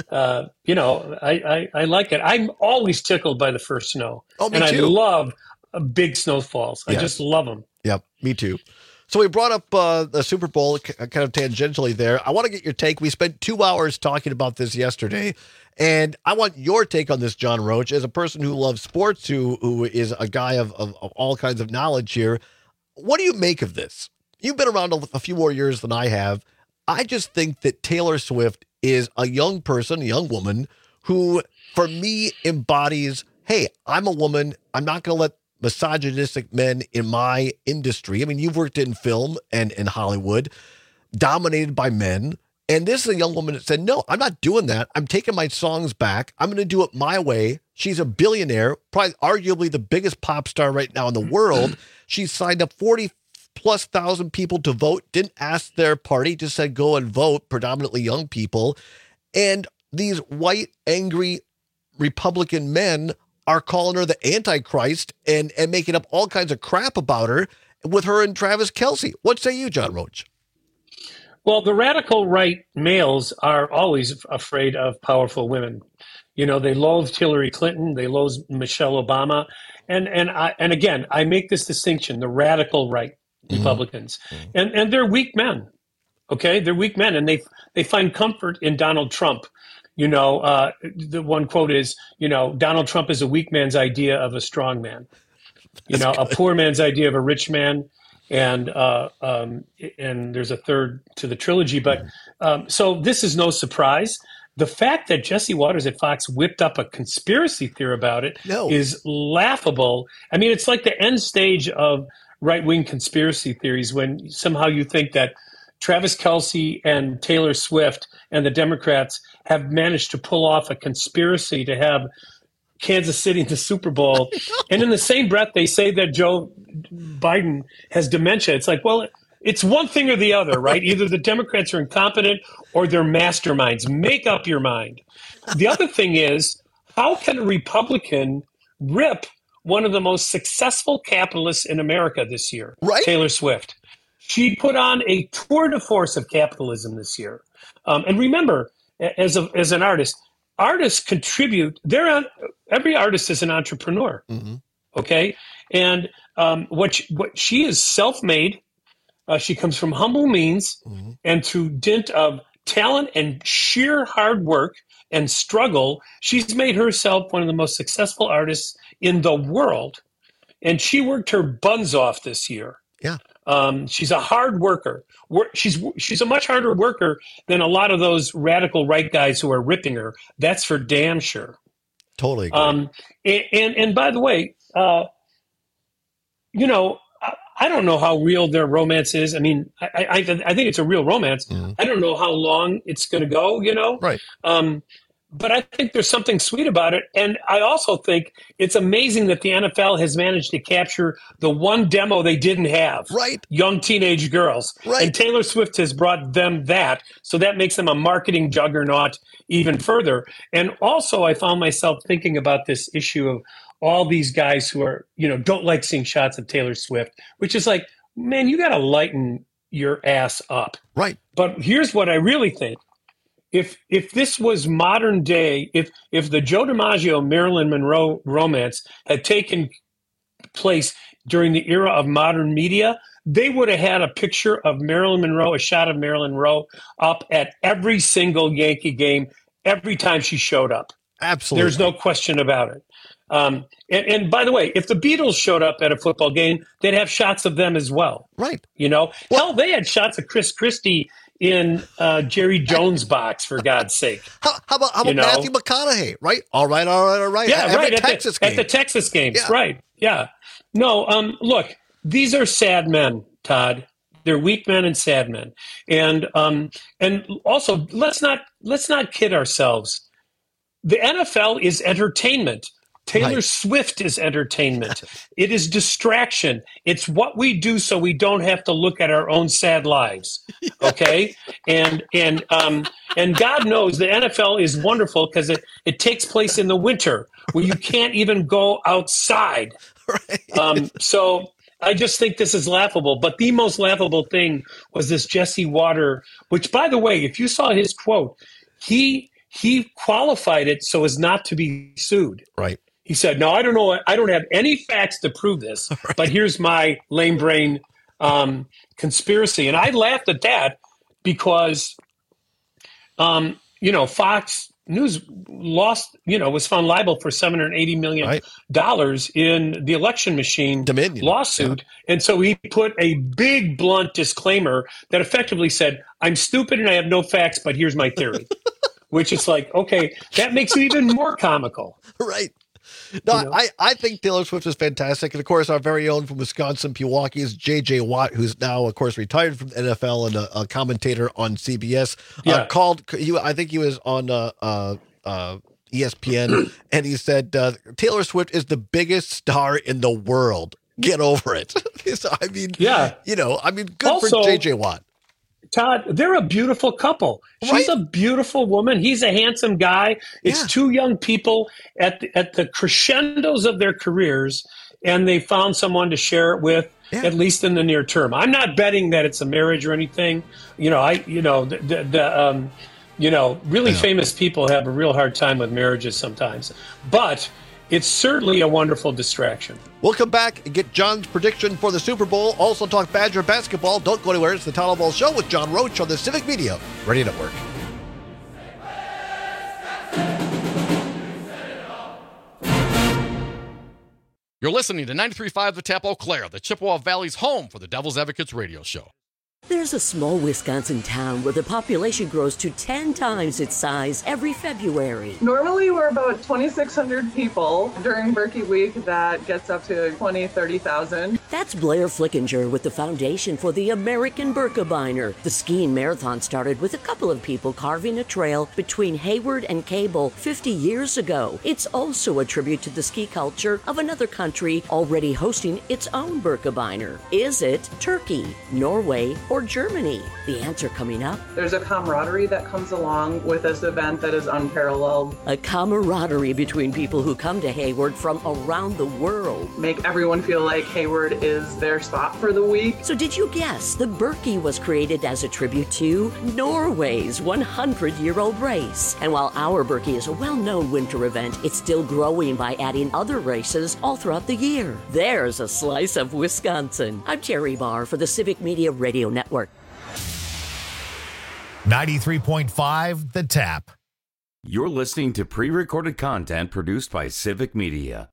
I like it. I'm always tickled by the first snow. Oh, me and too. I love big snowfalls. Yes. I just love them. Yep, me too. So we brought up the Super Bowl kind of tangentially there. I want to get your take. We spent 2 hours talking about this yesterday, and I want your take on this, John Roach, as a person who loves sports, who is a guy of all kinds of knowledge here. What do you make of this? You've been around a few more years than I have. I just think that Taylor Swift is a young woman who, for me, embodies, hey, I'm a woman. I'm not going to let misogynistic men in my industry. I mean, you've worked in film and in Hollywood, dominated by men. And this is a young woman that said, no, I'm not doing that. I'm taking my songs back. I'm going to do it my way. She's a billionaire, probably arguably the biggest pop star right now in the world. She's signed up 40,000+ people to vote, didn't ask their party, just said go and vote, predominantly young people. And these white, angry Republican men are calling her the Antichrist and making up all kinds of crap about her with her and Travis Kelce. What say you, John Roach? Well, the radical right males are always afraid of powerful women. They loathed Hillary Clinton. They loathed Michelle Obama. And again, I make this distinction, the radical right Republicans. Mm-hmm. And they're weak men. Okay? They're weak men. And they find comfort in Donald Trump. The one quote is, Donald Trump is a weak man's idea of a strong man. A poor man's idea of a rich man, and there's a third to the trilogy. But so this is no surprise. The fact that Jesse Waters at Fox whipped up a conspiracy theory about it is laughable. I mean, it's like the end stage of right-wing conspiracy theories when somehow you think that Travis Kelce and Taylor Swift and the Democrats have managed to pull off a conspiracy to have Kansas City in the Super Bowl. And in the same breath, they say that Joe Biden has dementia. It's like, well, it's one thing or the other, right? Either the Democrats are incompetent or they're masterminds. Make up your mind. The other thing is, how can a Republican rip one of the most successful capitalists in America this year, right? Taylor Swift? She put on a tour de force of capitalism this year. And remember, as an artist, artists contribute. Every artist is an entrepreneur, okay? And what she is self-made. She comes from humble means, and through dint of talent and sheer hard work and struggle, she's made herself one of the most successful artists in the world. And she worked her buns off this year. Yeah. She's a hard worker. She's a much harder worker than a lot of those radical right guys who are ripping her. That's for damn sure. Totally agree. And by the way, I don't know how real their romance is. I mean, I think it's a real romance. I don't know how long it's going to go, Right. But I think there's something sweet about it. And I also think it's amazing that the NFL has managed to capture the one demo they didn't have. Right. Young teenage girls. Right. And Taylor Swift has brought them that. So that makes them a marketing juggernaut even further. And also I found myself thinking about this issue of all these guys who are, don't like seeing shots of Taylor Swift, which is like, man, you got to lighten your ass up. Right. But here's what I really think. If this was modern day, if the Joe DiMaggio Marilyn Monroe romance had taken place during the era of modern media, they would have had a picture of Marilyn Monroe, a shot of Marilyn Monroe up at every single Yankee game, every time she showed up. Absolutely. There's no question about it. And by the way, if the Beatles showed up at a football game, they'd have shots of them as well. Right. Hell, they had shots of Chris Christie in Jerry Jones' box, for God's sake. How about Matthew McConaughey, right? All right. Yeah, Every right. Texas game. At the Texas games, Yeah. right. Yeah. No, look, these are sad men, Todd. They're weak men and sad men. And also, let's not kid ourselves. The NFL is entertainment. Taylor Swift is entertainment. It is distraction. It's what we do so we don't have to look at our own sad lives. Okay? And God knows the NFL is wonderful because it takes place in the winter where you can't even go outside. Right. So I just think this is laughable. But the most laughable thing was this Jesse Water, which, by the way, if you saw his quote, he qualified it so as not to be sued. Right. He said, no, I don't know. I don't have any facts to prove this, but here's my lame brain conspiracy. And I laughed at that because, Fox News was found liable for $780 million in the election machine Dominion lawsuit. Yeah. And so he put a big, blunt disclaimer that effectively said, I'm stupid and I have no facts, but here's my theory, which is like, okay, that makes it even more comical. Right. No, I think Taylor Swift is fantastic. And, of course, our very own from Wisconsin, Pewaukee, is J.J. Watt, who's now, of course, retired from the NFL and a commentator on CBS. I think he was on ESPN, and he said, Taylor Swift is the biggest star in the world. Get over it. So, good also, for J.J. Watt. Todd, they're a beautiful couple. She's a beautiful woman. He's a handsome guy. It's two young people at the crescendos of their careers, and they found someone to share it with, at least in the near term. I'm not betting that it's a marriage or anything. Really famous people have a real hard time with marriages sometimes. But it's certainly a wonderful distraction. We'll come back and get John's prediction for the Super Bowl. Also talk Badger basketball. Don't go anywhere. It's the Town Ball Show with John Roach on the Civic Media Radio Network. You're listening to 93.5 The Tap Eau Claire, the Chippewa Valley's home for the Devil's Advocates radio show. There's a small Wisconsin town where the population grows to 10 times its size every February. Normally, we're about 2,600 people. During Berkey Week, that gets up to 20,000, 30,000. That's Blair Flickinger with the Foundation for the American Birkebeiner. The skiing marathon started with a couple of people carving a trail between Hayward and Cable 50 years ago. It's also a tribute to the ski culture of another country already hosting its own Birkebeiner. Is it Turkey, Norway, or Germany? The answer coming up. There's a camaraderie that comes along with this event that is unparalleled. A camaraderie between people who come to Hayward from around the world. Make everyone feel like Hayward is their spot for the week. So did you guess the Berkey was created as a tribute to Norway's 100-year-old race? And while our Berkey is a well-known winter event, it's still growing by adding other races all throughout the year. There's a slice of Wisconsin. I'm Terry Barr for the Civic Media Radio Network. 93.5 The Tap. You're listening to pre-recorded content produced by Civic Media.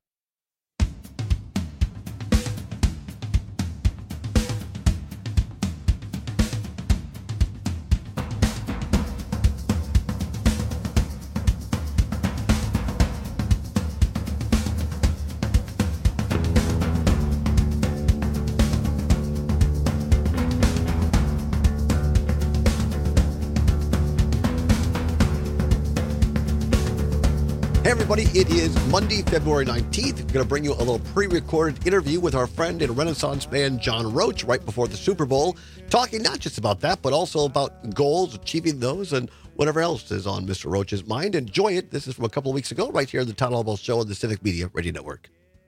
Hey everybody, it is Monday, February 19th. We're going to bring you a little pre-recorded interview with our friend and Renaissance man John Roach right before the Super Bowl, talking not just about that, but also about goals, achieving those, and whatever else is on Mr. Roach's mind. Enjoy it. This is from a couple of weeks ago, right here on the Town Hall Ball Show on the Civic Media Radio Network.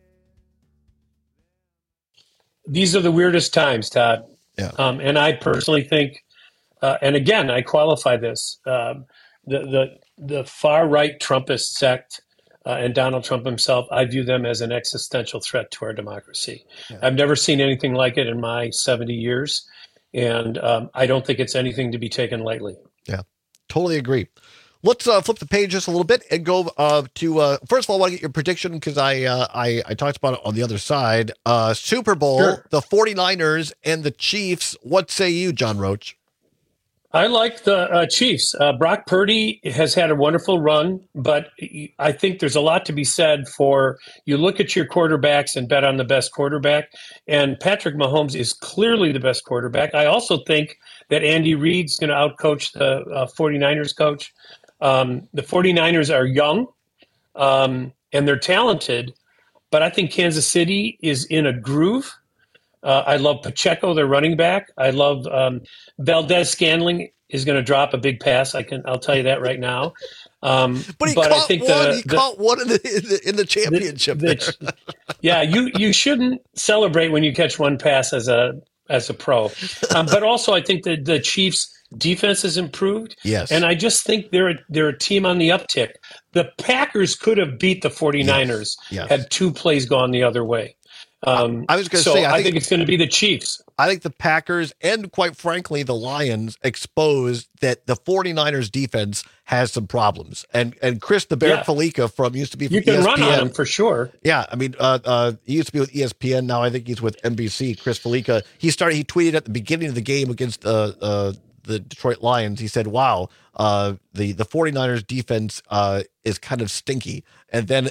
These are the weirdest times, Todd. Yeah. And I personally think, and again, I qualify this, the far-right Trumpist sect and Donald Trump himself, I view them as an existential threat to our democracy. Yeah. I've never seen anything like it in my 70 years, and I don't think it's anything to be taken lightly. Yeah, totally agree. Let's flip the page just a little bit and go to, first of all, I want to get your prediction because I talked about it on the other side. Super Bowl, sure. The 49ers and the Chiefs. What say you, John Roach? I like the Chiefs. Brock Purdy has had a wonderful run, but I think there's a lot to be said for you look at your quarterbacks and bet on the best quarterback, and Patrick Mahomes is clearly the best quarterback. I also think that Andy Reid's going to outcoach the 49ers coach. The 49ers are young, and they're talented, but I think Kansas City is in a groove. I love Pacheco, their running back. I love Valdez-Scantling is going to drop a big pass. I'll tell you that right now. But he caught one in the championship. Yeah, you shouldn't celebrate when you catch one pass as a pro. But also, I think that the Chiefs' defense has improved. Yes, and I just think they're a team on the uptick. The Packers could have beat the 49ers had two plays gone the other way. I was going to say, I think it's going to be the Chiefs. I think the Packers and, quite frankly, the Lions exposed that the 49ers defense has some problems. And Chris the Bear Felica used to be from ESPN. You can run on him for sure. Yeah, I mean, he used to be with ESPN. Now I think he's with NBC. Chris Felica. He tweeted at the beginning of the game against the Detroit Lions. He said, wow, the 49ers defense is kind of stinky. And then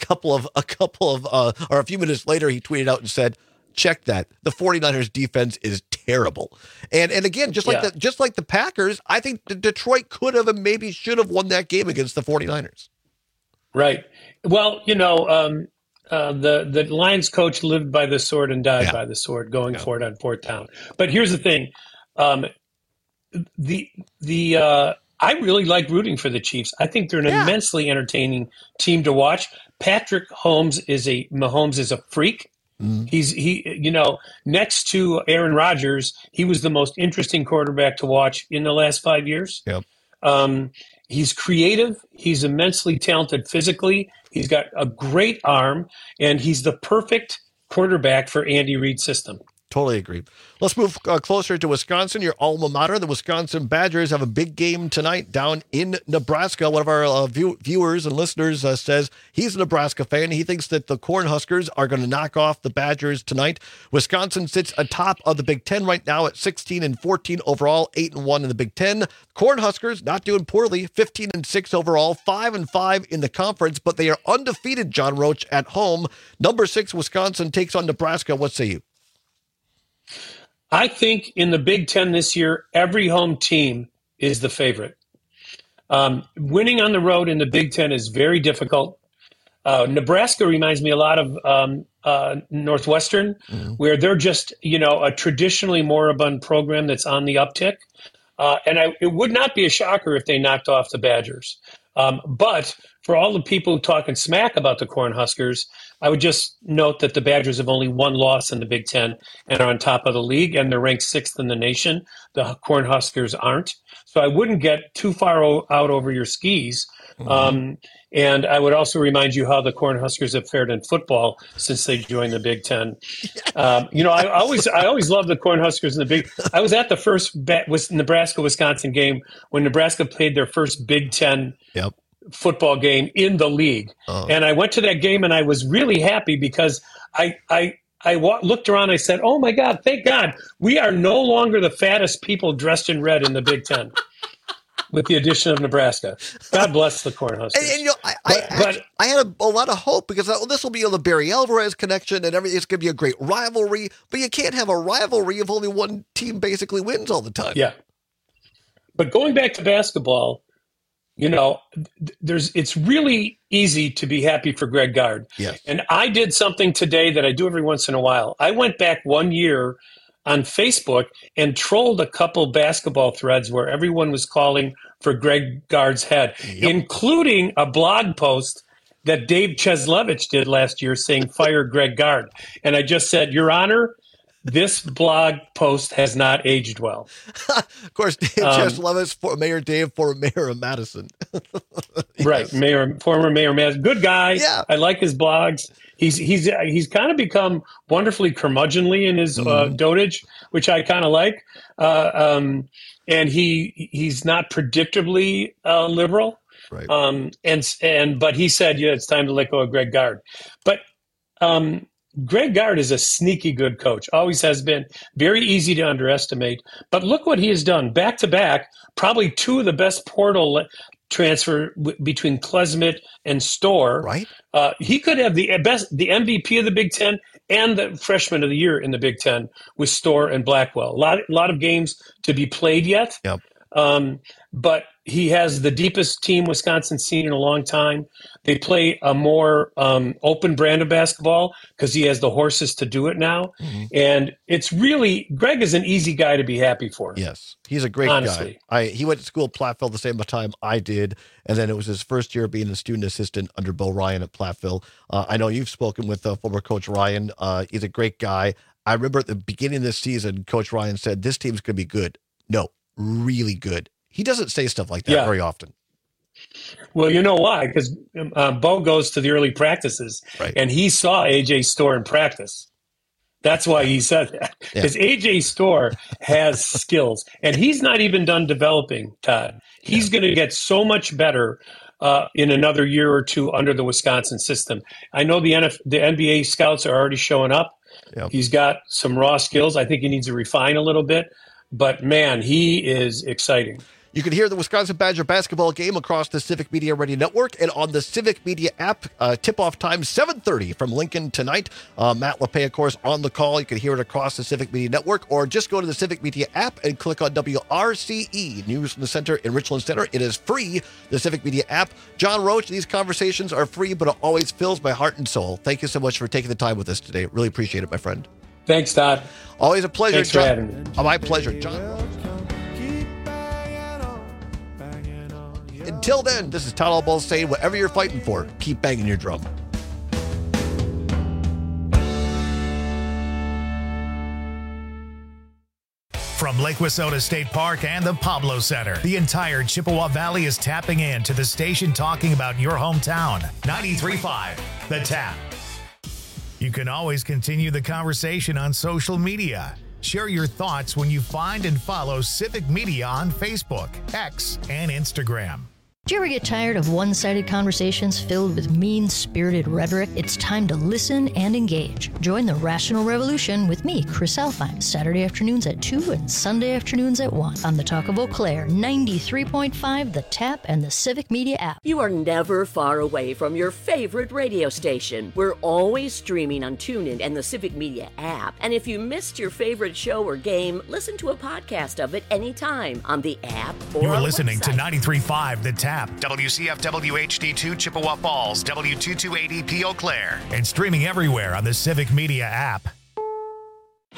a few minutes later, he tweeted out and said, check that. The 49ers defense is terrible. And again, just like the Packers, I think Detroit could have and maybe should have won that game against the 49ers. Right. Well, the Lions coach lived by the sword and died by the sword, going for it on fourth down. But here's the thing. I really like rooting for the Chiefs. I think they're an immensely entertaining team to watch. Patrick Mahomes is a freak. Mm. Next to Aaron Rodgers, he was the most interesting quarterback to watch in the last 5 years. Yep. He's creative. He's immensely talented physically. He's got a great arm, and he's the perfect quarterback for Andy Reid's system. Totally agree. Let's move closer to Wisconsin, your alma mater. The Wisconsin Badgers have a big game tonight down in Nebraska. One of our viewers and listeners says he's a Nebraska fan. He thinks that the Cornhuskers are going to knock off the Badgers tonight. Wisconsin sits atop of the Big Ten right now at 16-14 overall, 8-1 in the Big Ten. Cornhuskers not doing poorly, 15-6 overall, 5-5 in the conference, but they are undefeated, John Roach, at home. Number 6, Wisconsin takes on Nebraska. What say you? I think in the Big Ten this year, every home team is the favorite. Winning on the road in the Big Ten is very difficult. Nebraska reminds me a lot of Northwestern, where they're just, a traditionally moribund program that's on the uptick. And it would not be a shocker if they knocked off the Badgers. But for all the people talking smack about the Cornhuskers, I would just note that the Badgers have only one loss in the Big Ten and are on top of the league, and they're ranked 6th in the nation. The Cornhuskers aren't. So I wouldn't get too far out over your skis. And I would also remind you how the Cornhuskers have fared in football since they joined the Big Ten. I always loved the Cornhuskers in the Big. I was at the first Nebraska-Wisconsin game when Nebraska played their first Big Ten football game in the league. And I went to that game and I was really happy because I looked around and I said, oh my God, thank God, we are no longer the fattest people dressed in red in the Big Ten with the addition of Nebraska. God bless the Cornhuskers. And I had a lot of hope because this will be on the Barry Alvarez connection and everything. It's going to be a great rivalry, but you can't have a rivalry if only one team basically wins all the time. Yeah. But going back to basketball, it's really easy to be happy for Greg Gard. Yes. And I did something today that I do every once in a while. I went back 1 year on Facebook and trolled a couple basketball threads where everyone was calling for Greg Gard's head, including a blog post that Dave Cheslevich did last year saying, fire Greg Gard. And I just said, Your Honor, this blog post has not aged well. Of course, Dave Cheslevich, former mayor of Madison. Yes. Right, former mayor Madison. Good guy. Yeah. I like his blogs. He's kind of become wonderfully curmudgeonly in his dotage, which I kind of like. And he's not predictably liberal. Right. But he said, it's time to let go of Greg Gard. But Greg Gard is a sneaky good coach, always has been, very easy to underestimate. But look what he has done. Back to back, probably 2 of the best portal transfer between Klesmit and Storr. Right. He could have the MVP of the Big Ten and the freshman of the year in the Big Ten with Storr and Blackwell. A lot of games to be played yet. Yep. But he has the deepest team Wisconsin's seen in a long time. They play a more open brand of basketball because he has the horses to do it now. And it's really, Greg is an easy guy to be happy for. Yes, he's a great guy. He went to school at Platteville the same time I did, and then it was his first year being a student assistant under Bo Ryan at Platteville. I know you've spoken with former Coach Ryan. He's a great guy. I remember at the beginning of this season, Coach Ryan said, this team's going to be good. No, really good. He doesn't say stuff like that very often. Well, you know why? Because Bo goes to the early practices, and he saw A.J. Storr in practice. That's why he said that. Because A.J. Storr has skills, and he's not even done developing, Todd. He's going to get so much better in another year or two under the Wisconsin system. I know the NBA scouts are already showing up. Yep. He's got some raw skills. I think he needs to refine a little bit. But, man, he is exciting. You can hear the Wisconsin Badger basketball game across the Civic Media Radio Network and on the Civic Media app. Tip-off time, 7:30 from Lincoln tonight. Matt LePay, of course, on the call. You can hear it across the Civic Media Network, or just go to the Civic Media app and click on WRCE, News from the Center in Richland Center. It is free, the Civic Media app. John Roach, these conversations are free, but it always fills my heart and soul. Thank you so much for taking the time with us today. Really appreciate it, my friend. Thanks, Todd. Always a pleasure, Thanks John. for having me. My pleasure, John. Until then, this is Todd Albaugh saying, whatever you're fighting for, keep banging your drum. From Lake Wissota State Park and the Pablo Center, the entire Chippewa Valley is tapping in to the station talking about your hometown. 93.5 The Tap. You can always continue the conversation on social media. Share your thoughts when you find and follow Civic Media on Facebook, X, and Instagram. Do you ever get tired of one-sided conversations filled with mean-spirited rhetoric? It's time to listen and engage. Join the Rational Revolution with me, Chris Alfheim, Saturday afternoons at 2 and Sunday afternoons at 1 on the Talk of Eau Claire, 93.5, The Tap, and the Civic Media app. You are never far away from your favorite radio station. We're always streaming on TuneIn and the Civic Media app. And if you missed your favorite show or game, listen to a podcast of it anytime on the app or You're on listening the website. to 93.5 The Tap, WCFW HD2 Chippewa Falls, W228EP Eau Claire, and streaming everywhere on the Civic Media app.